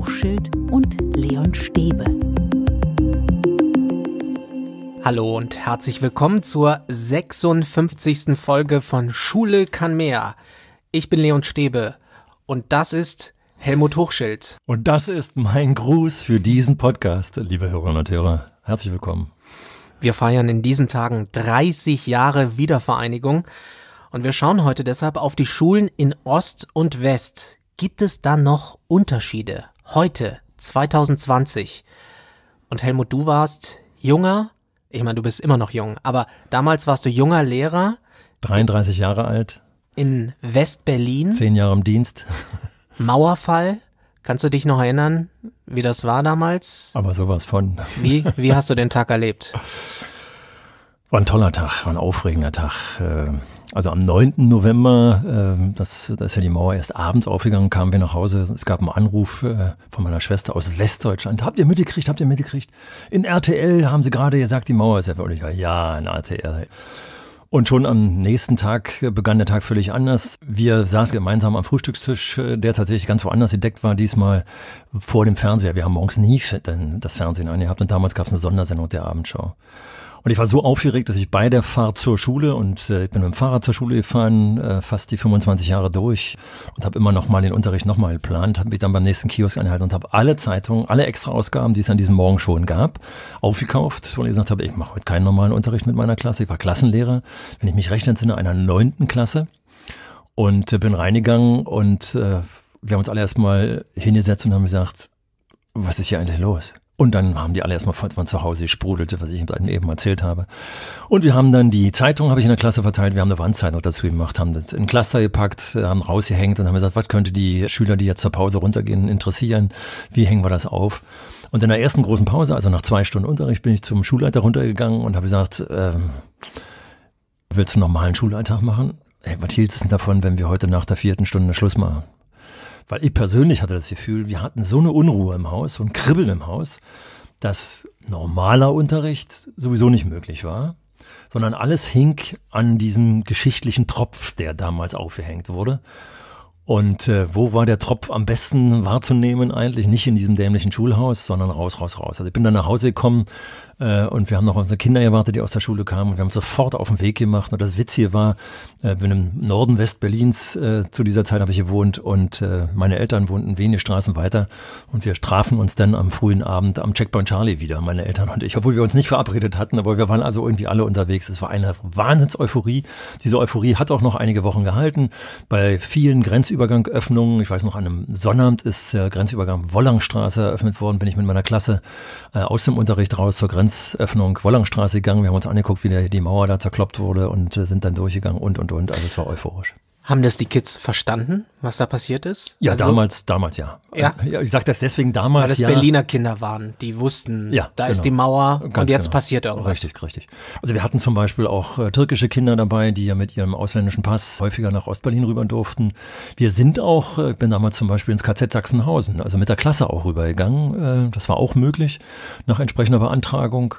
Hochschild und Leon Stäbe. Hallo und herzlich willkommen zur 56. Folge von Schule kann mehr. Ich bin Leon Stäbe und das ist Helmut Hochschild. Und das ist mein Gruß für diesen Podcast, liebe Hörerinnen und Hörer. Herzlich willkommen. Wir feiern in diesen Tagen 30 Jahre Wiedervereinigung und wir schauen heute deshalb auf die Schulen in Ost und West. Gibt es da noch Unterschiede? Heute, 2020. Und Helmut, du warst junger, ich meine, du bist immer noch jung, aber damals warst du junger Lehrer. 33 Jahre alt. In West-Berlin. 10 Jahre im Dienst. Mauerfall. Kannst du dich noch erinnern, wie das war damals? Aber sowas von. Wie hast du den Tag erlebt? War ein toller Tag, war ein aufregender Tag. Also am 9. November, da ist ja die Mauer erst abends aufgegangen, kamen wir nach Hause. Es gab einen Anruf von meiner Schwester aus Westdeutschland. Habt ihr mitgekriegt? In RTL haben sie gerade gesagt, die Mauer ist ja wirklich. Ja, in RTL. Und schon am nächsten Tag begann der Tag völlig anders. Wir saßen gemeinsam am Frühstückstisch, der tatsächlich ganz woanders gedeckt war, diesmal vor dem Fernseher. Wir haben morgens nie das Fernsehen angehabt und damals gab es eine Sondersendung der Abendschau. Und ich war so aufgeregt, dass ich bei der Fahrt zur Schule, und ich bin mit dem Fahrrad zur Schule gefahren, fast die 25 Jahre durch und habe immer noch mal den Unterricht noch mal geplant, habe mich dann beim nächsten Kiosk angehalten und habe alle Zeitungen, alle Extra-Ausgaben, die es an diesem Morgen schon gab, aufgekauft, weil ich gesagt habe, ich mache heute keinen normalen Unterricht mit meiner Klasse. Ich war Klassenlehrer, wenn ich mich recht entsinne, einer 9. Klasse und bin reingegangen und wir haben uns alle erstmal hingesetzt und haben gesagt, was ist hier eigentlich los? Und dann haben die alle erstmal von zu Hause gesprudelt, was ich eben erzählt habe. Und wir haben dann die Zeitung, habe ich in der Klasse verteilt, wir haben eine Wandzeitung dazu gemacht, haben das in ein Cluster gepackt, haben rausgehängt und haben gesagt, was könnte die Schüler, die jetzt zur Pause runtergehen, interessieren? Wie hängen wir das auf? Und in der ersten großen Pause, also nach 2 Stunden Unterricht, bin ich zum Schulleiter runtergegangen und habe gesagt, willst du noch mal einen Schulalltag machen? Hey, was hielt es denn davon, wenn wir heute nach der 4. Stunde Schluss machen? Weil ich persönlich hatte das Gefühl, wir hatten so eine Unruhe im Haus, so ein Kribbeln im Haus, dass normaler Unterricht sowieso nicht möglich war, sondern alles hing an diesem geschichtlichen Tropf, der damals aufgehängt wurde. Und wo war der Tropf am besten wahrzunehmen eigentlich? Nicht in diesem dämlichen Schulhaus, sondern raus. Also ich bin dann nach Hause gekommen und wir haben noch unsere Kinder gewartet, die aus der Schule kamen und wir haben sofort auf den Weg gemacht. Und das Witzige war, bin im Norden Westberlins, zu dieser Zeit habe ich gewohnt und meine Eltern wohnten wenige Straßen weiter und wir trafen uns dann am frühen Abend am Checkpoint Charlie wieder, meine Eltern und ich, obwohl wir uns nicht verabredet hatten, aber wir waren also irgendwie alle unterwegs. Es war eine Wahnsinns-Euphorie. Diese Euphorie hat auch noch einige Wochen gehalten. Bei vielen Grenzübergangöffnungen, ich weiß noch, an einem Sonnabend ist der Grenzübergang Wollangstraße eröffnet worden, bin ich mit meiner Klasse aus dem Unterricht raus zur Grenzöffnung Wollangstraße gegangen. Wir haben uns angeguckt, wie die Mauer da zerkloppt wurde und sind dann durchgegangen und. Also es war euphorisch. Haben das die Kids verstanden, was da passiert ist? Ja, also, damals ja. Ja. Ich sage das deswegen damals, weil das ja. Berliner Kinder waren, die wussten, ja, da genau. ist die Mauer Ganz und jetzt genau. passiert irgendwas. Richtig. Also wir hatten zum Beispiel auch türkische Kinder dabei, die ja mit ihrem ausländischen Pass häufiger nach Ostberlin rüber durften. Wir sind auch, ich bin damals zum Beispiel ins KZ Sachsenhausen, also mit der Klasse auch rübergegangen. Das war auch möglich, nach entsprechender Beantragung.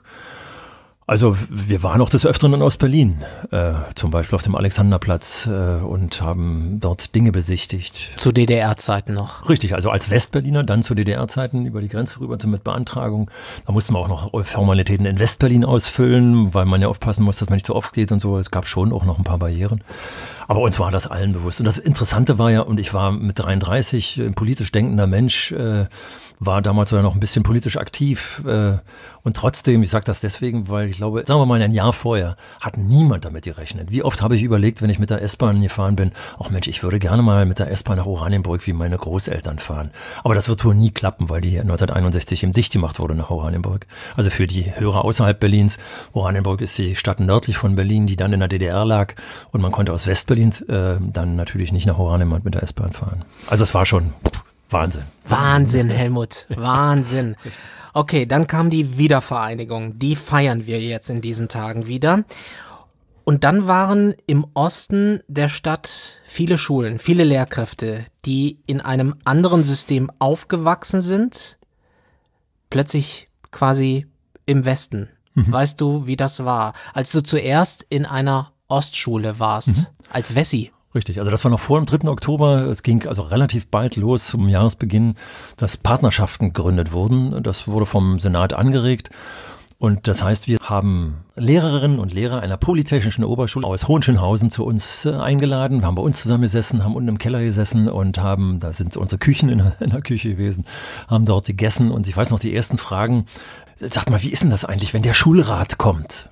Also wir waren auch des Öfteren in Ostberlin, zum Beispiel auf dem Alexanderplatz und haben dort Dinge besichtigt. Zu DDR-Zeiten noch. Richtig, also als Westberliner, dann zu DDR-Zeiten über die Grenze rüber mit Beantragung. Da mussten wir auch noch Formalitäten in Westberlin ausfüllen, weil man ja aufpassen muss, dass man nicht zu oft geht und so. Es gab schon auch noch ein paar Barrieren. Aber uns war das allen bewusst. Und das Interessante war ja, und ich war mit 33 ein politisch denkender Mensch, war damals sogar noch ein bisschen politisch aktiv und trotzdem, ich sage das deswegen, weil ich glaube, sagen wir mal ein Jahr vorher hat niemand damit gerechnet. Wie oft habe ich überlegt, wenn ich mit der S-Bahn gefahren bin, ach Mensch, ich würde gerne mal mit der S-Bahn nach Oranienburg wie meine Großeltern fahren. Aber das wird wohl nie klappen, weil die 1961 eben dicht gemacht wurde nach Oranienburg. Also für die Hörer außerhalb Berlins, Oranienburg ist die Stadt nördlich von Berlin, die dann in der DDR lag und man konnte aus Westberlins dann natürlich nicht nach Oranienburg mit der S-Bahn fahren. Also es war schon Wahnsinn, Helmut, Wahnsinn. Okay, dann kam die Wiedervereinigung. Die feiern wir jetzt in diesen Tagen wieder. Und dann waren im Osten der Stadt viele Schulen, viele Lehrkräfte, die in einem anderen System aufgewachsen sind, plötzlich quasi im Westen. Weißt du, wie das war, als du zuerst in einer Ostschule warst, als Wessi? Richtig, also das war noch vor dem 3. Oktober. Es ging also relativ bald los zum Jahresbeginn, dass Partnerschaften gegründet wurden. Das wurde vom Senat angeregt. Und das heißt, wir haben Lehrerinnen und Lehrer einer polytechnischen Oberschule aus Hohenschönhausen zu uns eingeladen. Wir haben bei uns zusammen gesessen, haben unten im Keller gesessen und da sind unsere Küchen in der Küche gewesen, haben dort gegessen. Und ich weiß noch, die ersten Fragen, sagt mal, wie ist denn das eigentlich, wenn der Schulrat kommt?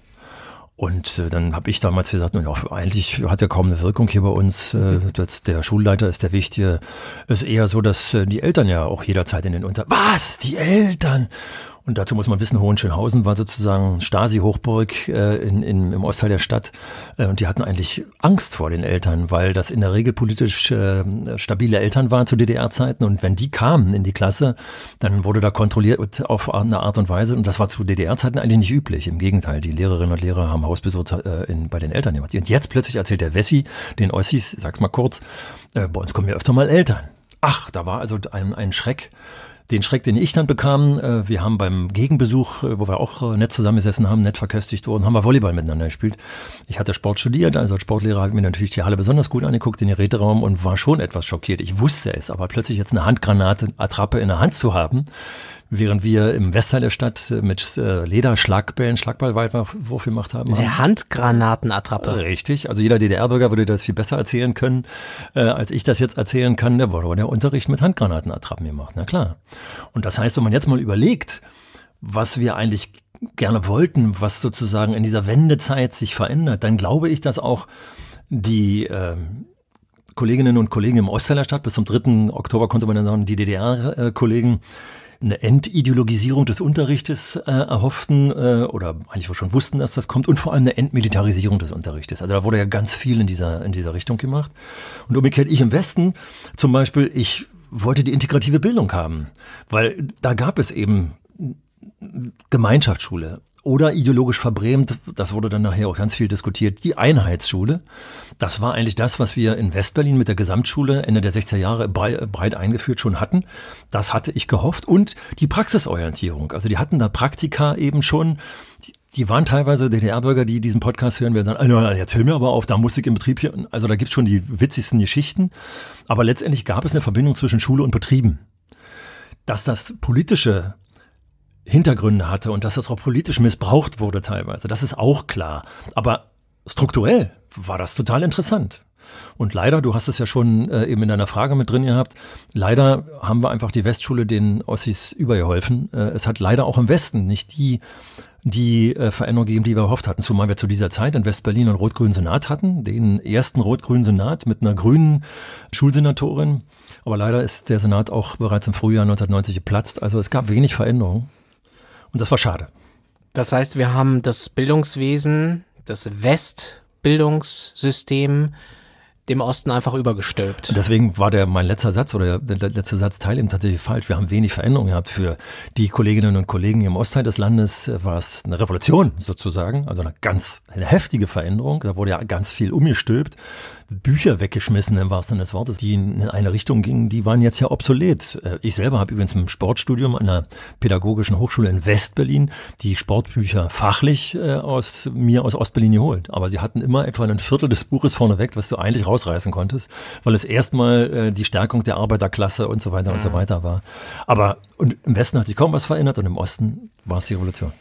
Und dann habe ich damals gesagt, ja, eigentlich hat ja kaum eine Wirkung hier bei uns. Der Schulleiter ist der Wichtige. Es ist eher so, dass die Eltern ja auch jederzeit in den Was? Die Eltern? Und dazu muss man wissen, Hohenschönhausen war sozusagen Stasi-Hochburg im Ostteil der Stadt. Und die hatten eigentlich Angst vor den Eltern, weil das in der Regel politisch stabile Eltern waren zu DDR-Zeiten. Und wenn die kamen in die Klasse, dann wurde da kontrolliert auf eine Art und Weise. Und das war zu DDR-Zeiten eigentlich nicht üblich. Im Gegenteil, die Lehrerinnen und Lehrer haben Hausbesuch bei den Eltern gemacht. Und jetzt plötzlich erzählt der Wessi den Ossis, sag's mal kurz, bei uns kommen ja öfter mal Eltern. Ach, da war also ein Schreck. Den Schreck, den ich dann bekam, wir haben beim Gegenbesuch, wo wir auch nett zusammengesessen haben, nett verköstigt wurden, haben wir Volleyball miteinander gespielt. Ich hatte Sport studiert, also als Sportlehrer habe ich mir natürlich die Halle besonders gut angeguckt, den Geräteraum und war schon etwas schockiert. Ich wusste es, aber plötzlich jetzt eine Handgranate-Attrappe in der Hand zu haben, während wir im Westteil der Stadt mit Lederschlagbällen, Schlagballwurf gemacht haben. Eine Handgranatenattrappe. Richtig, also jeder DDR-Bürger würde das viel besser erzählen können, als ich das jetzt erzählen kann. Da wurde der Unterricht mit Handgranatenattrappen gemacht, na klar. Und das heißt, wenn man jetzt mal überlegt, was wir eigentlich gerne wollten, was sozusagen in dieser Wendezeit sich verändert, dann glaube ich, dass auch die Kolleginnen und Kollegen im Ostteil der Stadt, bis zum 3. Oktober konnte man dann sagen, die DDR-Kollegen, eine Entideologisierung des Unterrichtes erhofften oder eigentlich schon wussten, dass das kommt und vor allem eine Entmilitarisierung des Unterrichtes. Also da wurde ja ganz viel in dieser Richtung gemacht. Und umgekehrt ich im Westen zum Beispiel, ich wollte die integrative Bildung haben, weil da gab es eben Gemeinschaftsschule. Oder ideologisch verbrämt, das wurde dann nachher auch ganz viel diskutiert, die Einheitsschule. Das war eigentlich das, was wir in Westberlin mit der Gesamtschule Ende der 60er Jahre breit eingeführt schon hatten. Das hatte ich gehofft. Und die Praxisorientierung. Also die hatten da Praktika eben schon. Die waren teilweise DDR-Bürger, die diesen Podcast hören, werden sagen, jetzt hör mir aber auf, da muss ich im Betrieb hier. Also da gibt's schon die witzigsten Geschichten. Aber letztendlich gab es eine Verbindung zwischen Schule und Betrieben. Dass das politische Hintergründe hatte und dass das auch politisch missbraucht wurde teilweise. Das ist auch klar. Aber strukturell war das total interessant. Und leider, du hast es ja schon eben in deiner Frage mit drin gehabt, leider haben wir einfach die Westschule den Ossis übergeholfen. Es hat leider auch im Westen nicht die Veränderung gegeben, die wir erhofft hatten. Zumal wir zu dieser Zeit in Westberlin einen rot-grünen Senat hatten, den ersten rot-grünen Senat mit einer grünen Schulsenatorin. Aber leider ist der Senat auch bereits im Frühjahr 1990 geplatzt. Also es gab wenig Veränderung. Und das war schade. Das heißt, wir haben das Bildungswesen, das Westbildungssystem dem Osten einfach übergestülpt. Und deswegen war mein letzter Satz oder der letzte Satzteil eben tatsächlich falsch. Wir haben wenig Veränderung gehabt. Für die Kolleginnen und Kollegen im Ostteil des Landes war es eine Revolution sozusagen, also eine heftige Veränderung. Da wurde ja ganz viel umgestülpt. Bücher weggeschmissen im wahrsten Sinne des Wortes, die in eine Richtung gingen, die waren jetzt ja obsolet. Ich selber habe übrigens im Sportstudium an einer pädagogischen Hochschule in Westberlin die Sportbücher fachlich aus Ostberlin geholt. Aber sie hatten immer etwa ein Viertel des Buches vorneweg, was du eigentlich rausreißen konntest, weil es erstmal die Stärkung der Arbeiterklasse und so weiter und so weiter war. Aber und im Westen hat sich kaum was verändert und im Osten war es die Revolution.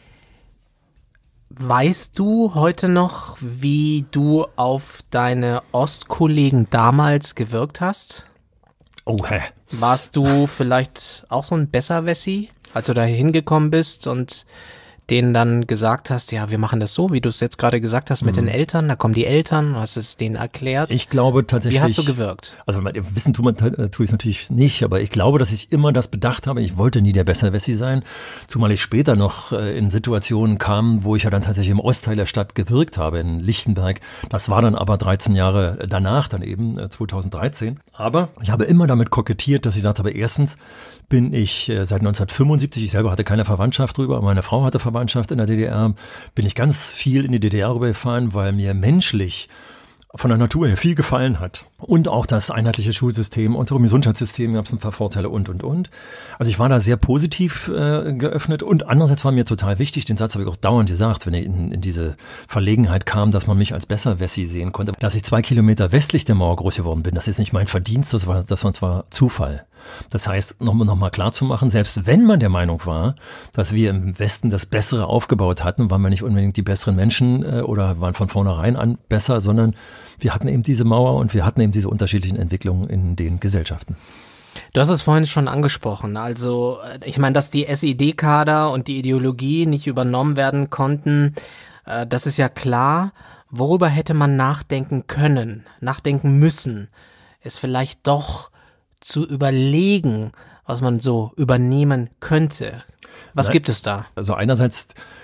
Weißt du heute noch, wie du auf deine Ostkollegen damals gewirkt hast? Oh, hä? Warst du vielleicht auch so ein Besserwessi, als du da hingekommen bist und denen dann gesagt hast, ja, wir machen das so, wie du es jetzt gerade gesagt hast, mit den Eltern, da kommen die Eltern, du hast es denen erklärt. Ich glaube tatsächlich. Wie hast du gewirkt? Also wissen tue ich es natürlich nicht, aber ich glaube, dass ich immer das bedacht habe, ich wollte nie der Besserwessi sein, zumal ich später noch in Situationen kam, wo ich ja dann tatsächlich im Ostteil der Stadt gewirkt habe, in Lichtenberg. Das war dann aber 13 Jahre danach, dann eben 2013. Aber ich habe immer damit kokettiert, dass ich gesagt habe, erstens bin ich seit 1975, ich selber hatte keine Verwandtschaft drüber, aber meine Frau hatte Verwandtschaft in der DDR, bin ich ganz viel in die DDR rübergefahren, weil mir menschlich von der Natur her viel gefallen hat. Und auch das einheitliche Schulsystem, unserem Gesundheitssystem gab es ein paar Vorteile und. Also ich war da sehr positiv geöffnet und andererseits war mir total wichtig, den Satz habe ich auch dauernd gesagt, wenn ich in diese Verlegenheit kam, dass man mich als Besserwessi sehen konnte, dass ich 2 Kilometer westlich der Mauer groß geworden bin. Das ist nicht mein Verdienst, das war Zufall. Das heißt, noch mal klar zu machen, selbst wenn man der Meinung war, dass wir im Westen das Bessere aufgebaut hatten, waren wir nicht unbedingt die besseren Menschen oder waren von vornherein an besser, sondern wir hatten eben diese Mauer und wir hatten eben diese unterschiedlichen Entwicklungen in den Gesellschaften. Du hast es vorhin schon angesprochen, also ich meine, dass die SED-Kader und die Ideologie nicht übernommen werden konnten, das ist ja klar. Worüber hätte man nachdenken können, nachdenken müssen, ist vielleicht doch zu überlegen, was man so übernehmen könnte. Was gibt es da? Also einerseits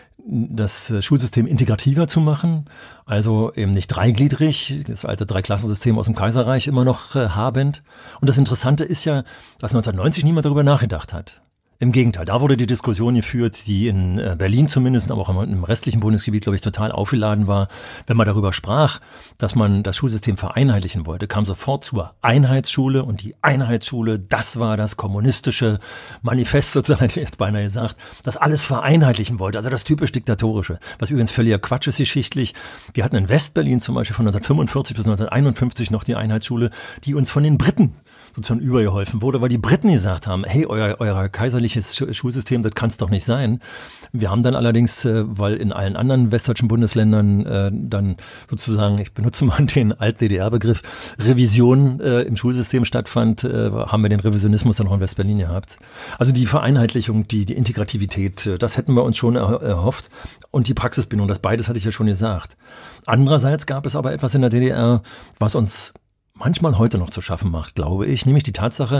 das Schulsystem integrativer zu machen, also eben nicht dreigliedrig, das alte Dreiklassensystem aus dem Kaiserreich immer noch habend. Und das Interessante ist ja, dass 1990 niemand darüber nachgedacht hat. Im Gegenteil, da wurde die Diskussion geführt, die in Berlin zumindest, aber auch im restlichen Bundesgebiet, glaube ich, total aufgeladen war. Wenn man darüber sprach, dass man das Schulsystem vereinheitlichen wollte, kam sofort zur Einheitsschule und die Einheitsschule, das war das kommunistische Manifest sozusagen, hätte ich jetzt beinahe gesagt, das alles vereinheitlichen wollte, also das typisch Diktatorische, was übrigens völliger Quatsch ist geschichtlich. Wir hatten in Westberlin zum Beispiel von 1945 bis 1951 noch die Einheitsschule, die uns von den Briten sozusagen übergeholfen wurde, weil die Briten gesagt haben, hey, euer kaiserliches Schulsystem, das kann es doch nicht sein. Wir haben dann allerdings, weil in allen anderen westdeutschen Bundesländern dann sozusagen, ich benutze mal den Alt-DDR-Begriff, Revision im Schulsystem stattfand, haben wir den Revisionismus dann auch in Westberlin gehabt. Also die Vereinheitlichung, die Integrativität, das hätten wir uns schon erhofft. Und die Praxisbindung, das beides hatte ich ja schon gesagt. Andererseits gab es aber etwas in der DDR, was uns manchmal heute noch zu schaffen macht, glaube ich, nämlich die Tatsache,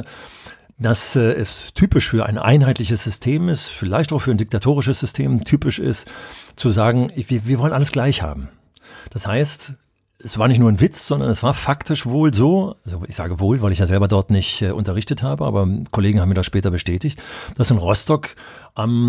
dass es typisch für ein einheitliches System ist, vielleicht auch für ein diktatorisches System typisch ist, zu sagen, wir wollen alles gleich haben. Das heißt, es war nicht nur ein Witz, sondern es war faktisch wohl so, also ich sage wohl, weil ich ja selber dort nicht unterrichtet habe, aber Kollegen haben mir das später bestätigt, dass in Rostock am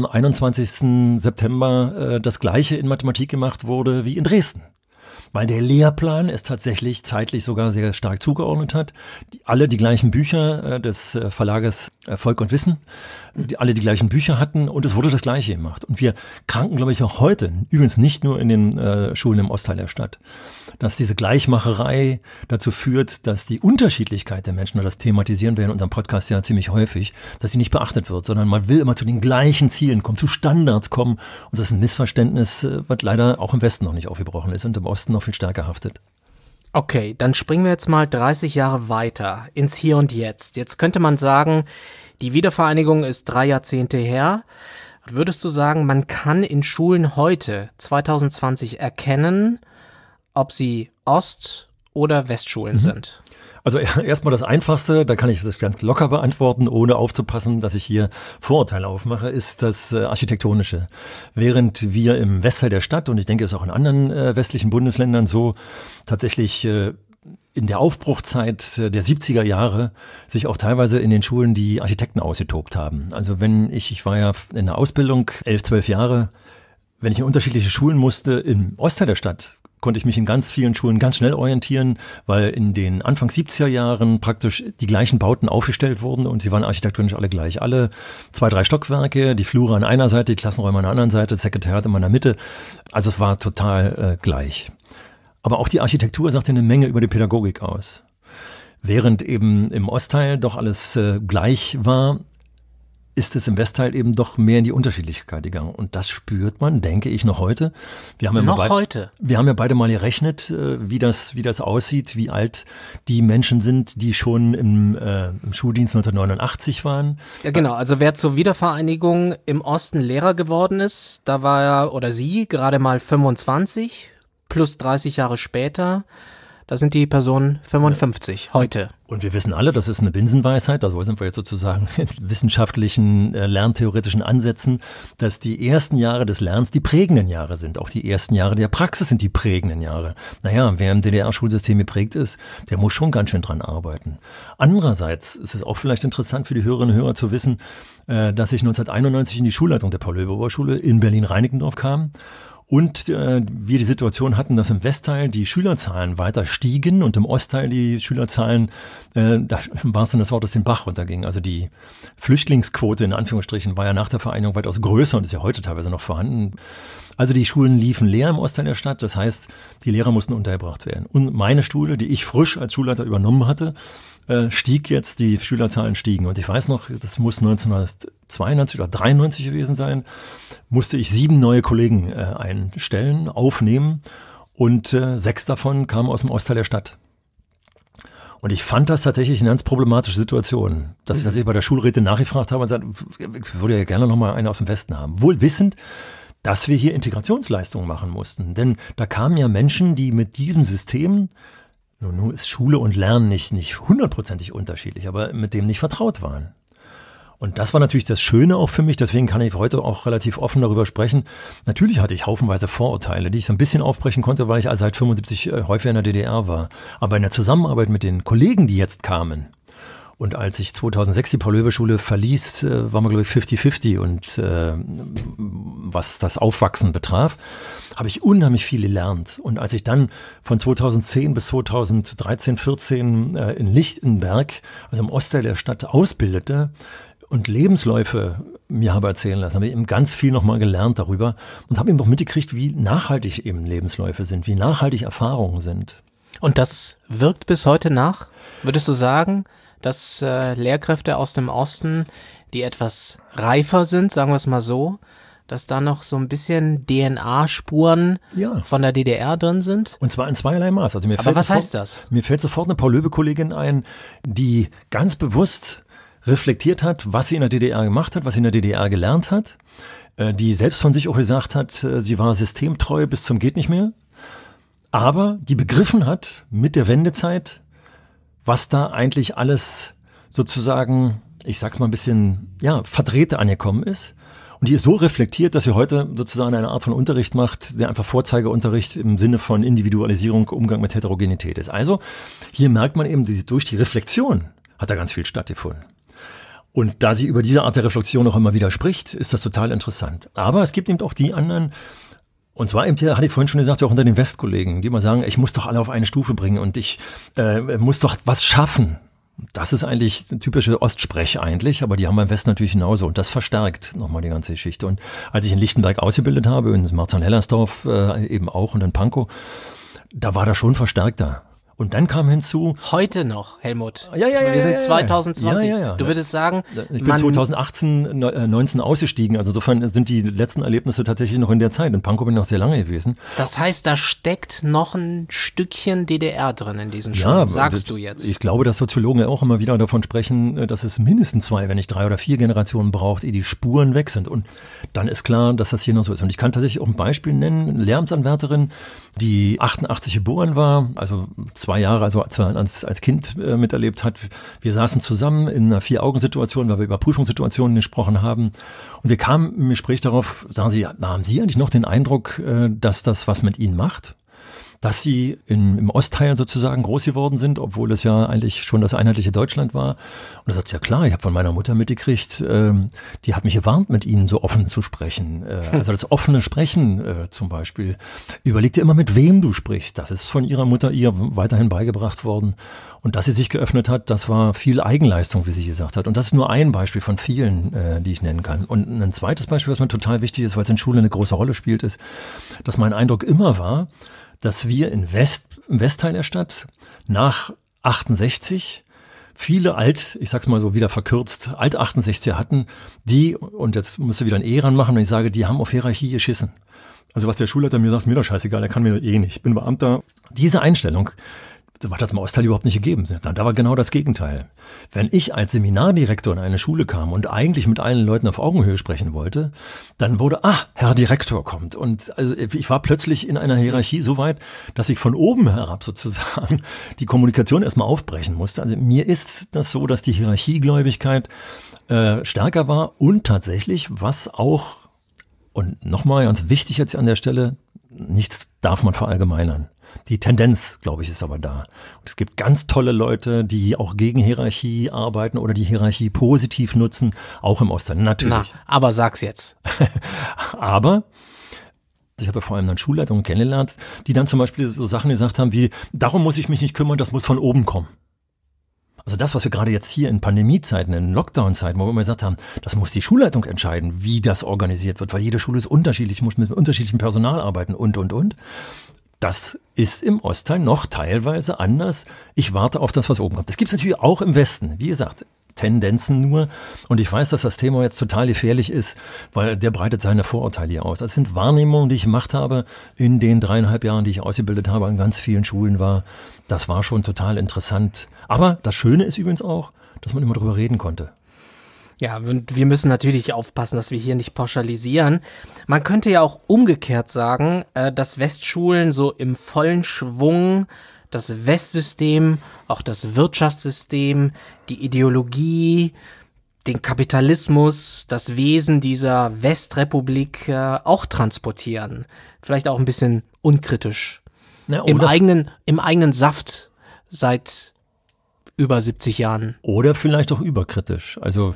21. September das Gleiche in Mathematik gemacht wurde wie in Dresden. Weil der Lehrplan es tatsächlich zeitlich sogar sehr stark zugeordnet hat. Alle die gleichen Bücher des Verlages Volk und Wissen, alle die gleichen Bücher hatten und es wurde das Gleiche gemacht. Und wir kranken, glaube ich, auch heute, übrigens nicht nur in den Schulen im Ostteil der Stadt, dass diese Gleichmacherei dazu führt, dass die Unterschiedlichkeit der Menschen, und das thematisieren wir in unserem Podcast ja ziemlich häufig, dass sie nicht beachtet wird, sondern man will immer zu den gleichen Zielen kommen, zu Standards kommen. Und das ist ein Missverständnis, was leider auch im Westen noch nicht aufgebrochen ist und im Osten noch viel stärker haftet. Okay, dann springen wir jetzt mal 30 Jahre weiter ins Hier und Jetzt. Jetzt könnte man sagen, die Wiedervereinigung ist 3 Jahrzehnte her. Würdest du sagen, man kann in Schulen heute, 2020, erkennen, ob sie Ost- oder Westschulen sind? Also erstmal das Einfachste, da kann ich das ganz locker beantworten, ohne aufzupassen, dass ich hier Vorurteile aufmache, ist das Architektonische. Während wir im Westteil der Stadt, und ich denke es ist auch in anderen westlichen Bundesländern so, tatsächlich in der Aufbruchzeit der 70er Jahre sich auch teilweise in den Schulen die Architekten ausgetobt haben. Also ich war ja in der Ausbildung 11, 12 Jahre, wenn ich in unterschiedliche Schulen musste, im Ostteil der Stadt, konnte ich mich in ganz vielen Schulen ganz schnell orientieren, weil in den Anfang 70er Jahren praktisch die gleichen Bauten aufgestellt wurden und sie waren architektonisch alle gleich. Alle 2, 3 Stockwerke, die Flure an einer Seite, die Klassenräume an der anderen Seite, das Sekretariat immer in der Mitte. Also es war total gleich. Aber auch die Architektur sagte eine Menge über die Pädagogik aus. Während eben im Ostteil doch alles gleich war, ist es im Westteil eben doch mehr in die Unterschiedlichkeit gegangen. Und das spürt man, denke ich, noch heute. Wir haben ja heute? Wir haben ja beide mal gerechnet, wie das aussieht, wie alt die Menschen sind, die schon im Schuldienst 1989 waren. Ja, genau. Also wer zur Wiedervereinigung im Osten Lehrer geworden ist, da war er oder sie gerade mal 25, plus 30 Jahre später. Da sind die Personen 55 heute. Und wir wissen alle, das ist eine Binsenweisheit, also sind wir jetzt sozusagen in wissenschaftlichen, lerntheoretischen Ansätzen, dass die ersten Jahre des Lernens die prägenden Jahre sind. Auch die ersten Jahre der Praxis sind die prägenden Jahre. Naja, wer im DDR-Schulsystem geprägt ist, der muss schon ganz schön dran arbeiten. Andererseits ist es auch vielleicht interessant für die Hörerinnen und Hörer zu wissen, dass ich 1991 in die Schulleitung der Paul-Löbe-Oberschule in Berlin-Reinickendorf kam. Und wir die Situation hatten, dass im Westteil die Schülerzahlen weiter stiegen und im Ostteil die Schülerzahlen, da war es dann das Wort, das den Bach runterging. Also die Flüchtlingsquote in Anführungsstrichen war ja nach der Vereinigung weitaus größer und ist ja heute teilweise noch vorhanden. Also die Schulen liefen leer im Ostteil der Stadt, das heißt, die Lehrer mussten untergebracht werden. Und meine Schule, die ich frisch als Schulleiter übernommen hatte, stieg jetzt, die Schülerzahlen stiegen. Und ich weiß noch, das muss 1992 oder 93 gewesen sein, musste ich 7 neue Kollegen einstellen, aufnehmen und 6 davon kamen aus dem Ostteil der Stadt. Und ich fand das tatsächlich eine ganz problematische Situation, dass ich tatsächlich bei der Schulrätin nachgefragt habe und gesagt, ich würde ja gerne noch mal einen aus dem Westen haben. Wohl wissend, dass wir hier Integrationsleistungen machen mussten. Denn da kamen ja Menschen, die mit diesem System, nun ist Schule und Lernen nicht 100%ig unterschiedlich, aber mit dem nicht vertraut waren. Und das war natürlich das Schöne auch für mich, deswegen kann ich heute auch relativ offen darüber sprechen. Natürlich hatte ich haufenweise Vorurteile, die ich so ein bisschen aufbrechen konnte, weil ich seit 75 häufiger in der DDR war. Aber in der Zusammenarbeit mit den Kollegen, die jetzt kamen, und als ich 2006 die Paul-Löbe-Schule verließ, waren wir, glaube ich, 50-50. Und was das Aufwachsen betraf, habe ich unheimlich viel gelernt. Und als ich dann von 2010 bis 2013, 14 in Lichtenberg, also im Ostteil der Stadt, ausbildete und Lebensläufe mir habe erzählen lassen, habe ich eben ganz viel nochmal gelernt darüber und habe eben auch mitgekriegt, wie nachhaltig eben Lebensläufe sind, wie nachhaltig Erfahrungen sind. Und das wirkt bis heute nach? Würdest du sagen, dass Lehrkräfte aus dem Osten, die etwas reifer sind, sagen wir es mal so, dass da noch so ein bisschen DNA-Spuren von der DDR drin sind? Und zwar in zweierlei Maß. Also Aber was heißt das? Mir fällt sofort eine Paul-Löbe-Kollegin ein, die ganz bewusst reflektiert hat, was sie in der DDR gemacht hat, was sie in der DDR gelernt hat, die selbst von sich auch gesagt hat, sie war systemtreu bis zum geht nicht mehr, aber die begriffen hat mit der Wendezeit, was da eigentlich alles sozusagen, ich sag's mal ein bisschen, verdreht angekommen ist. Und die ist so reflektiert, dass sie heute sozusagen eine Art von Unterricht macht, der einfach Vorzeigeunterricht im Sinne von Individualisierung, Umgang mit Heterogenität ist. Also hier merkt man eben, durch die Reflexion hat da ganz viel stattgefunden. Und da sie über diese Art der Reflexion auch immer wieder spricht, ist das total interessant. Aber es gibt eben auch die anderen, und zwar eben, hatte ich vorhin schon gesagt, auch unter den Westkollegen, die immer sagen, ich muss doch alle auf eine Stufe bringen und ich muss doch was schaffen. Das ist eigentlich eine typische Ostsprech eigentlich, aber die haben beim Westen natürlich genauso und das verstärkt nochmal die ganze Geschichte. Und als ich in Lichtenberg ausgebildet habe, in Marzahn-Hellersdorf eben auch und in Pankow, da war das schon verstärkter. Und dann kam hinzu... Heute noch, Helmut. Wir sind 2020. Du würdest sagen... Ich bin 2018, 19 ausgestiegen. Also insofern sind die letzten Erlebnisse tatsächlich noch in der Zeit. In Pankow bin ich noch sehr lange gewesen. Das heißt, da steckt noch ein Stückchen DDR drin in diesen Schulen, sagst du jetzt. Ich glaube, dass Soziologen ja auch immer wieder davon sprechen, dass es mindestens 2, wenn nicht 3 oder 4 Generationen braucht, ehe die Spuren weg sind. Und dann ist klar, dass das hier noch so ist. Und ich kann tatsächlich auch ein Beispiel nennen. Eine Lehramtsanwärterin, die 88 geboren war, also 2 Jahre, also als Kind miterlebt hat. Wir saßen zusammen in einer 4-Augen-Situation, weil wir über Prüfungssituationen gesprochen haben. Und wir kamen im Gespräch darauf, sagen Sie, haben Sie eigentlich noch den Eindruck, dass das was mit Ihnen macht? Dass Sie im Ostteil sozusagen groß geworden sind, obwohl es ja eigentlich schon das einheitliche Deutschland war. Und da sagt sie, ja klar, ich habe von meiner Mutter mitgekriegt, die hat mich gewarnt, mit Ihnen so offen zu sprechen. Also das offene Sprechen zum Beispiel. Überleg dir immer, mit wem du sprichst. Das ist von ihrer Mutter ihr weiterhin beigebracht worden. Und dass sie sich geöffnet hat, das war viel Eigenleistung, wie sie gesagt hat. Und das ist nur ein Beispiel von vielen, die ich nennen kann. Und ein zweites Beispiel, was mir total wichtig ist, weil es in Schule eine große Rolle spielt, ist, dass mein Eindruck immer war, dass wir im Westteil der Stadt nach 68 viele ich sag's mal so wieder verkürzt, Alt-68er hatten, die, und jetzt musst du wieder ein E ranmachen, und ich sage, die haben auf Hierarchie geschissen. Also was der Schulleiter mir sagt, ist mir doch scheißegal, der kann mir nicht, ich bin Beamter. Diese Einstellung, das hat im Ostteil überhaupt nicht gegeben. Da war genau das Gegenteil. Wenn ich als Seminardirektor in eine Schule kam und eigentlich mit allen Leuten auf Augenhöhe sprechen wollte, dann wurde, Herr Direktor kommt. Und also ich war plötzlich in einer Hierarchie so weit, dass ich von oben herab sozusagen die Kommunikation erstmal aufbrechen musste. Also mir ist das so, dass die Hierarchiegläubigkeit stärker war und tatsächlich, was auch, und nochmal ganz wichtig jetzt an der Stelle, nichts darf man verallgemeinern. Die Tendenz, glaube ich, ist aber da. Und es gibt ganz tolle Leute, die auch gegen Hierarchie arbeiten oder die Hierarchie positiv nutzen, auch im Ostteil, natürlich. Aber sag's jetzt. Aber Ich habe ja vor allem dann Schulleitungen kennengelernt, die dann zum Beispiel so Sachen gesagt haben wie, darum muss ich mich nicht kümmern, das muss von oben kommen. Also das, was wir gerade jetzt hier in Pandemiezeiten, in Lockdown-Zeiten, wo wir immer gesagt haben, das muss die Schulleitung entscheiden, wie das organisiert wird, weil jede Schule ist unterschiedlich, muss mit unterschiedlichem Personal arbeiten und. Das ist im Ostteil noch teilweise anders. Ich warte auf das, was oben kommt. Das gibt es natürlich auch im Westen. Wie gesagt, Tendenzen nur. Und ich weiß, dass das Thema jetzt total gefährlich ist, weil der breitet seine Vorurteile hier aus. Das sind Wahrnehmungen, die ich gemacht habe in den 3,5 Jahren, die ich ausgebildet habe, an ganz vielen Schulen war. Das war schon total interessant. Aber das Schöne ist übrigens auch, dass man immer drüber reden konnte. Ja, und wir müssen natürlich aufpassen, dass wir hier nicht pauschalisieren. Man könnte ja auch umgekehrt sagen, dass Westschulen so im vollen Schwung das Westsystem, auch das Wirtschaftssystem, die Ideologie, den Kapitalismus, das Wesen dieser Westrepublik auch transportieren. Vielleicht auch ein bisschen unkritisch. Ja, Im eigenen Saft seit über 70 Jahren. Oder vielleicht auch überkritisch. Also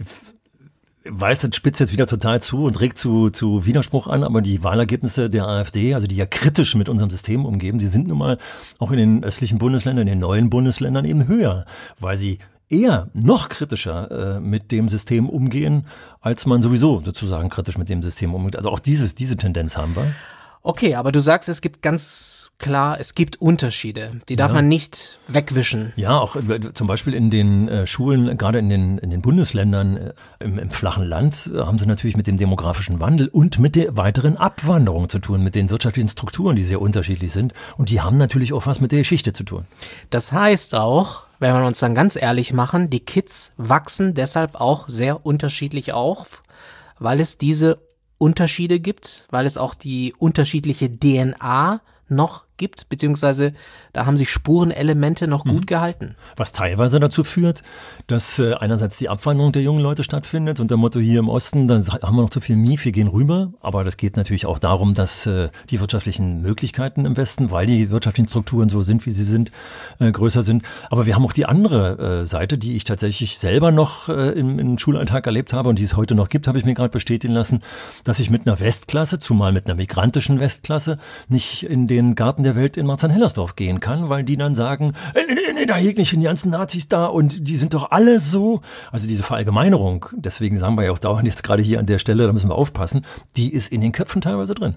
weiß, das spitzt jetzt wieder total zu und regt zu Widerspruch an, aber die Wahlergebnisse der AfD, also die ja kritisch mit unserem System umgeben, die sind nun mal auch in den östlichen Bundesländern, in den neuen Bundesländern eben höher, weil sie eher noch kritischer mit dem System umgehen, als man sowieso sozusagen kritisch mit dem System umgeht. Also auch diese Tendenz haben wir. Okay, aber du sagst, es gibt ganz klar, es gibt Unterschiede. Die darf man nicht wegwischen. Ja, auch zum Beispiel in den Schulen, gerade in den Bundesländern im flachen Land, haben sie natürlich mit dem demografischen Wandel und mit der weiteren Abwanderung zu tun, mit den wirtschaftlichen Strukturen, die sehr unterschiedlich sind. Und die haben natürlich auch was mit der Geschichte zu tun. Das heißt auch, wenn wir uns dann ganz ehrlich machen, die Kids wachsen deshalb auch sehr unterschiedlich auf, weil es diese Unterschiede gibt, weil es auch die unterschiedliche DNA noch gibt, beziehungsweise da haben sich Spurenelemente noch gut gehalten. Was teilweise dazu führt, dass einerseits die Abwanderung der jungen Leute stattfindet und der Motto hier im Osten, dann haben wir noch zu viel Mief, wir gehen rüber. Aber das geht natürlich auch darum, dass die wirtschaftlichen Möglichkeiten im Westen, weil die wirtschaftlichen Strukturen so sind, wie sie sind, größer sind. Aber wir haben auch die andere Seite, die ich tatsächlich selber noch im Schulalltag erlebt habe und die es heute noch gibt, habe ich mir gerade bestätigen lassen, dass ich mit einer Westklasse, zumal mit einer migrantischen Westklasse, nicht in den Garten der Welt in Marzahn-Hellersdorf gehen kann, weil die dann sagen, nee, da jeglichen die ganzen Nazis da und die sind doch alle so. Also diese Verallgemeinerung, deswegen sagen wir ja auch dauernd jetzt gerade hier an der Stelle, da müssen wir aufpassen, die ist in den Köpfen teilweise drin.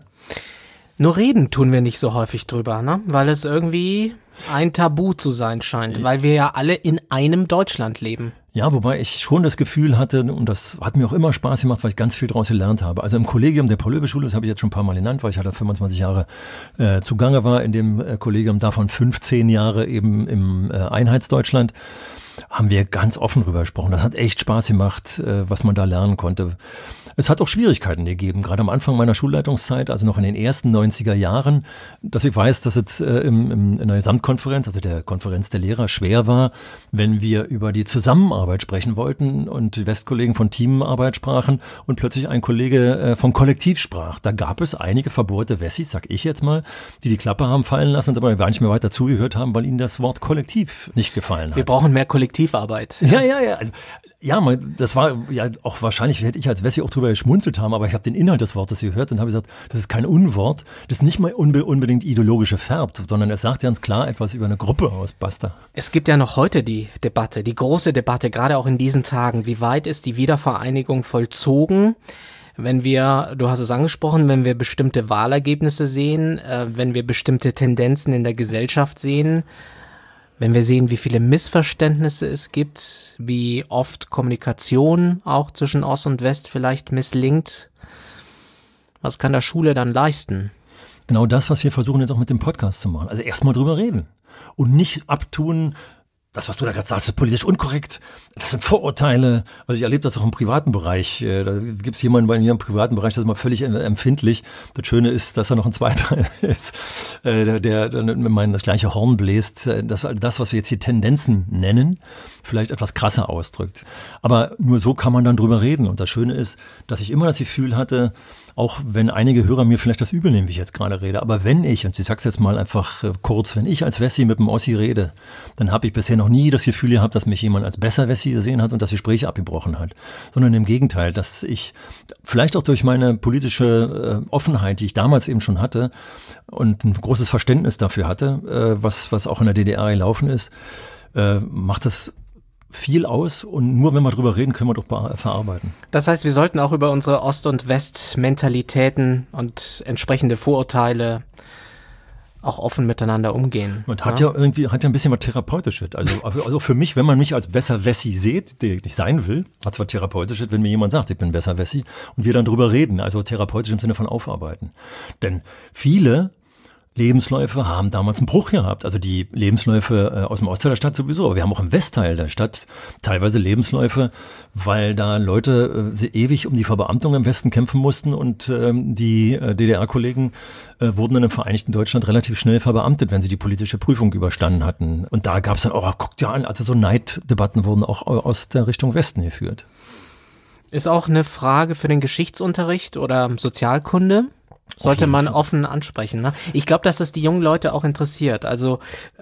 Nur reden tun wir nicht so häufig drüber, ne? Weil es irgendwie ein Tabu zu sein scheint, weil wir ja alle in einem Deutschland leben. Ja, wobei ich schon das Gefühl hatte, und das hat mir auch immer Spaß gemacht, weil ich ganz viel daraus gelernt habe. Also im Kollegium der Paul-Löbe-Schule, das habe ich jetzt schon ein paar Mal genannt, weil ich halt 25 Jahre zugange war in dem Kollegium, davon 15 Jahre eben im Einheitsdeutschland, haben wir ganz offen drüber gesprochen. Das hat echt Spaß gemacht, was man da lernen konnte. Es hat auch Schwierigkeiten gegeben, gerade am Anfang meiner Schulleitungszeit, also noch in den ersten 90er Jahren, dass ich weiß, dass es in der Gesamtkonferenz, also der Konferenz der Lehrer, schwer war, wenn wir über die Zusammenarbeit sprechen wollten und die Westkollegen von Teamarbeit sprachen und plötzlich ein Kollege vom Kollektiv sprach. Da gab es einige verbohrte Wessis, sag ich jetzt mal, die Klappe haben fallen lassen und aber gar nicht mehr weiter zugehört haben, weil ihnen das Wort Kollektiv nicht gefallen hat. Wir brauchen mehr Kollektivarbeit. Ja. Also, das war ja auch wahrscheinlich, hätte ich als Wessi auch drüber geschmunzelt haben, aber ich habe den Inhalt des Wortes gehört und habe gesagt, das ist kein Unwort, das ist nicht mal unbedingt ideologisch gefärbt, sondern es sagt ganz klar etwas über eine Gruppe aus, basta. Es gibt ja noch heute die Debatte, die große Debatte, gerade auch in diesen Tagen, wie weit ist die Wiedervereinigung vollzogen? Wenn wir, du hast es angesprochen, wenn wir bestimmte Wahlergebnisse sehen, wenn wir bestimmte Tendenzen in der Gesellschaft sehen, wenn wir sehen, wie viele Missverständnisse es gibt, wie oft Kommunikation auch zwischen Ost und West vielleicht misslingt, was kann der Schule dann leisten? Genau das, was wir versuchen jetzt auch mit dem Podcast zu machen. Also erstmal drüber reden und nicht abtun, das, was du da gerade sagst, ist politisch unkorrekt. Das sind Vorurteile. Also ich erlebe das auch im privaten Bereich. Da gibt es jemanden bei mir im privaten Bereich, das ist mal völlig empfindlich. Das Schöne ist, dass er noch ein Zweiter ist, der dann das gleiche Horn bläst. Das was wir jetzt hier Tendenzen nennen, vielleicht etwas krasser ausdrückt. Aber nur so kann man dann drüber reden. Und das Schöne ist, dass ich immer das Gefühl hatte, auch wenn einige Hörer mir vielleicht das übel nehmen, wie ich jetzt gerade rede, aber wenn ich, und ich sag's jetzt mal einfach kurz, wenn ich als Wessi mit dem Ossi rede, dann habe ich bisher noch nie das Gefühl gehabt, dass mich jemand als besser Wessi gesehen hat und das Gespräch abgebrochen hat, sondern im Gegenteil, dass ich vielleicht auch durch meine politische Offenheit, die ich damals eben schon hatte und ein großes Verständnis dafür hatte, was auch in der DDR gelaufen ist, macht das viel aus und nur wenn wir drüber reden, können wir doch verarbeiten. Das heißt, wir sollten auch über unsere Ost- und West-Mentalitäten und entsprechende Vorurteile auch offen miteinander umgehen. Und hat ja irgendwie ein bisschen was Therapeutisches. Also für mich, wenn man mich als besser Wessi sieht, der ich nicht sein will, hat es was Therapeutisches, wenn mir jemand sagt, ich bin besser Wessi und wir dann drüber reden. Also therapeutisch im Sinne von aufarbeiten. Denn viele Lebensläufe haben damals einen Bruch gehabt. Also die Lebensläufe aus dem Ostteil der Stadt sowieso. Aber wir haben auch im Westteil der Stadt teilweise Lebensläufe, weil da Leute ewig um die Verbeamtung im Westen kämpfen mussten und die DDR-Kollegen wurden dann im Vereinigten Deutschland relativ schnell verbeamtet, wenn sie die politische Prüfung überstanden hatten. Und da gab es dann, guckt ja an, also so Neiddebatten wurden auch aus der Richtung Westen geführt. Ist auch eine Frage für den Geschichtsunterricht oder Sozialkunde. Sollte man offen ansprechen. Ne? Ich glaube, dass es die jungen Leute auch interessiert. Also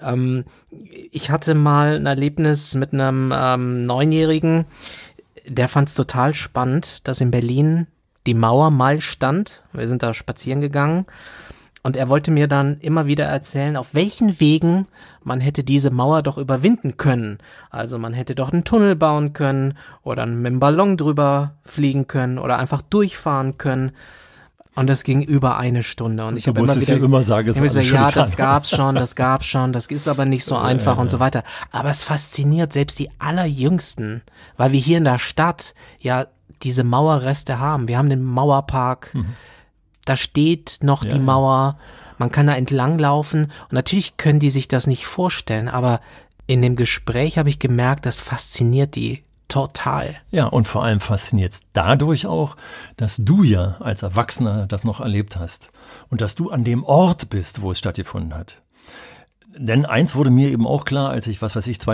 ich hatte mal ein Erlebnis mit einem 9-Jährigen, der fand es total spannend, dass in Berlin die Mauer mal stand. Wir sind da spazieren gegangen und er wollte mir dann immer wieder erzählen, auf welchen Wegen man hätte diese Mauer doch überwinden können. Also man hätte doch einen Tunnel bauen können oder mit einem Ballon drüber fliegen können oder einfach durchfahren können. Und das ging über eine Stunde. Und ich habe immer wieder immer sagen, das gab's schon, das ist aber nicht so einfach und so weiter. Aber es fasziniert selbst die Allerjüngsten, weil wir hier in der Stadt ja diese Mauerreste haben. Wir haben den Mauerpark, da steht noch die Mauer, man kann da entlang laufen. Und natürlich können die sich das nicht vorstellen, aber in dem Gespräch habe ich gemerkt, das fasziniert die total. Ja, und vor allem fasziniert es dadurch auch, dass du ja als Erwachsener das noch erlebt hast und dass du an dem Ort bist, wo es stattgefunden hat. Denn eins wurde mir eben auch klar, als ich,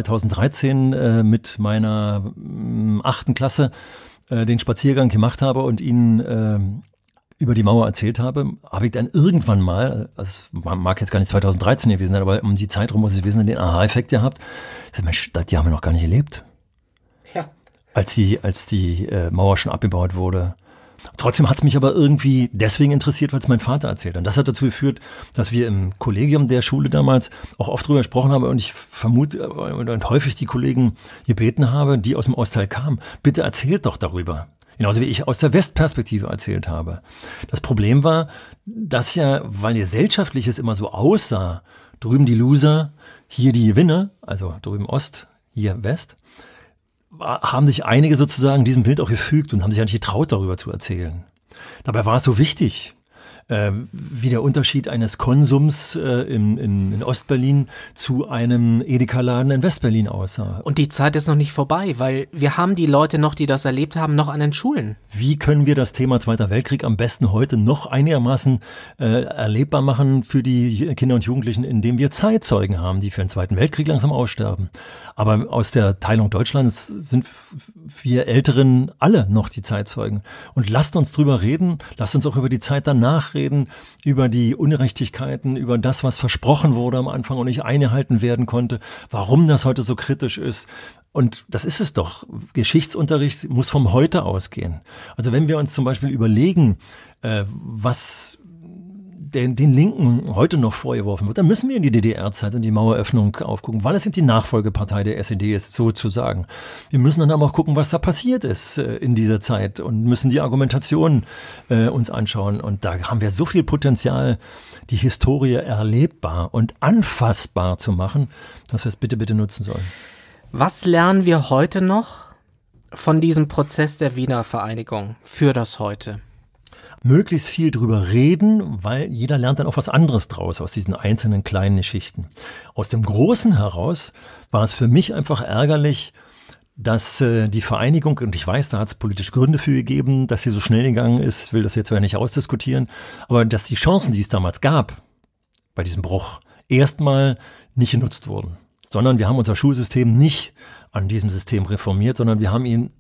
2013 mit meiner 8. Klasse den Spaziergang gemacht habe und ihnen über die Mauer erzählt habe ich dann irgendwann mal, also mag jetzt gar nicht 2013 gewesen sein, aber um die Zeit rum muss es gewesen sein, den Aha-Effekt gehabt. Ich sag, Mensch, die haben wir noch gar nicht erlebt. Ja. Als die Mauer schon abgebaut wurde. Trotzdem hat es mich aber irgendwie deswegen interessiert, weil es mein Vater erzählt. Und das hat dazu geführt, dass wir im Kollegium der Schule damals auch oft drüber gesprochen haben und ich vermute und häufig die Kollegen gebeten habe, die aus dem Ostteil kamen, bitte erzählt doch darüber. Genauso wie ich aus der Westperspektive erzählt habe. Das Problem war, dass ja, weil Gesellschaftliches immer so aussah, drüben die Loser, hier die Gewinner, also drüben Ost, hier West, haben sich einige sozusagen diesem Bild auch gefügt und haben sich ja nicht getraut, darüber zu erzählen. Dabei war es so wichtig, wie der Unterschied eines Konsums in Ostberlin zu einem Edeka-Laden in Westberlin aussah. Und die Zeit ist noch nicht vorbei, weil wir haben die Leute noch, die das erlebt haben, noch an den Schulen. Wie können wir das Thema Zweiter Weltkrieg am besten heute noch einigermaßen erlebbar machen für die Kinder und Jugendlichen, indem wir Zeitzeugen haben, die für den Zweiten Weltkrieg langsam aussterben. Aber aus der Teilung Deutschlands sind wir Älteren alle noch die Zeitzeugen. Und lasst uns drüber reden, lasst uns auch über die Zeit danach reden, über die Ungerechtigkeiten, über das, was versprochen wurde am Anfang und nicht eingehalten werden konnte, warum das heute so kritisch ist. Und das ist es doch. Geschichtsunterricht muss vom Heute ausgehen. Also wenn wir uns zum Beispiel überlegen, was den Linken heute noch vorgeworfen wird, dann müssen wir in die DDR-Zeit und die Maueröffnung aufgucken, weil es eben die Nachfolgepartei der SED ist, sozusagen. Wir müssen dann aber auch gucken, was da passiert ist in dieser Zeit und müssen die Argumentation uns anschauen. Und da haben wir so viel Potenzial, die Historie erlebbar und anfassbar zu machen, dass wir es bitte nutzen sollen. Was lernen wir heute noch von diesem Prozess der Wiener Vereinigung für das Heute? Möglichst viel drüber reden, weil jeder lernt dann auch was anderes draus aus diesen einzelnen kleinen Geschichten. Aus dem Großen heraus war es für mich einfach ärgerlich, dass die Vereinigung, und ich weiß, da hat es politisch Gründe für gegeben, dass sie so schnell gegangen ist, will das jetzt ja nicht ausdiskutieren, aber dass die Chancen, die es damals gab, bei diesem Bruch, erstmal nicht genutzt wurden. Sondern wir haben unser Schulsystem nicht an diesem System reformiert, sondern wir haben ihn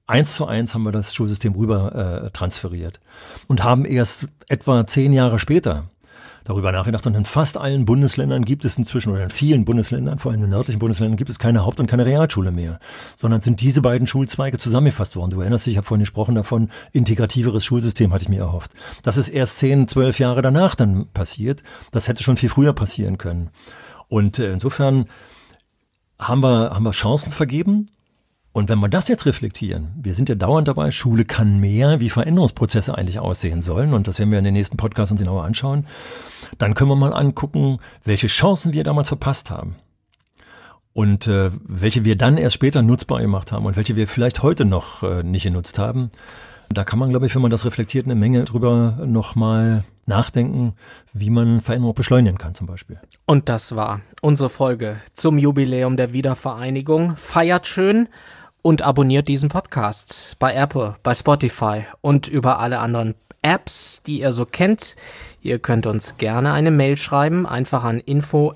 1:1 haben wir das Schulsystem rüber transferiert und haben erst etwa 10 Jahre später darüber nachgedacht. Und in fast allen Bundesländern gibt es inzwischen, oder in vielen Bundesländern, vor allem in den nördlichen Bundesländern, gibt es keine Haupt- und keine Realschule mehr, sondern sind diese beiden Schulzweige zusammengefasst worden. Du erinnerst dich, ich habe vorhin gesprochen davon, integrativeres Schulsystem hatte ich mir erhofft. Das ist erst 10, 12 Jahre danach dann passiert. Das hätte schon viel früher passieren können. Und insofern haben wir Chancen vergeben. Und wenn wir das jetzt reflektieren, wir sind ja dauernd dabei, Schule kann mehr, wie Veränderungsprozesse eigentlich aussehen sollen, und das werden wir in den nächsten Podcasts uns genauer anschauen, dann können wir mal angucken, welche Chancen wir damals verpasst haben und welche wir dann erst später nutzbar gemacht haben und welche wir vielleicht heute noch nicht genutzt haben. Da kann man, glaube ich, wenn man das reflektiert, eine Menge drüber nochmal nachdenken, wie man Veränderung beschleunigen kann zum Beispiel. Und das war unsere Folge zum Jubiläum der Wiedervereinigung. Feiert schön und abonniert diesen Podcast bei Apple, bei Spotify und über alle anderen Apps, die ihr so kennt. Ihr könnt uns gerne eine Mail schreiben, einfach an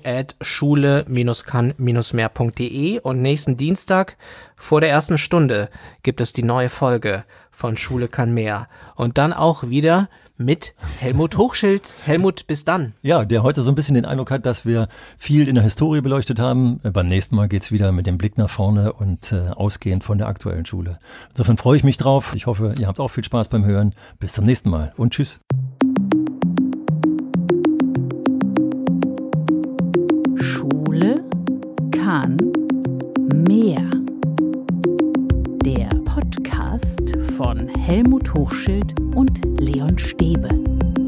info@schule-kann-mehr.de, und nächsten Dienstag vor der ersten Stunde gibt es die neue Folge von Schule kann mehr. Und dann auch wieder mit Helmut Hochschild. Helmut, bis dann. Ja, der heute so ein bisschen den Eindruck hat, dass wir viel in der Historie beleuchtet haben. Beim nächsten Mal geht's wieder mit dem Blick nach vorne und ausgehend von der aktuellen Schule. Insofern freue ich mich drauf. Ich hoffe, ihr habt auch viel Spaß beim Hören. Bis zum nächsten Mal und tschüss. Schule kann mehr. Der Podcast von Helmut Hochschild und Leon Stäbe.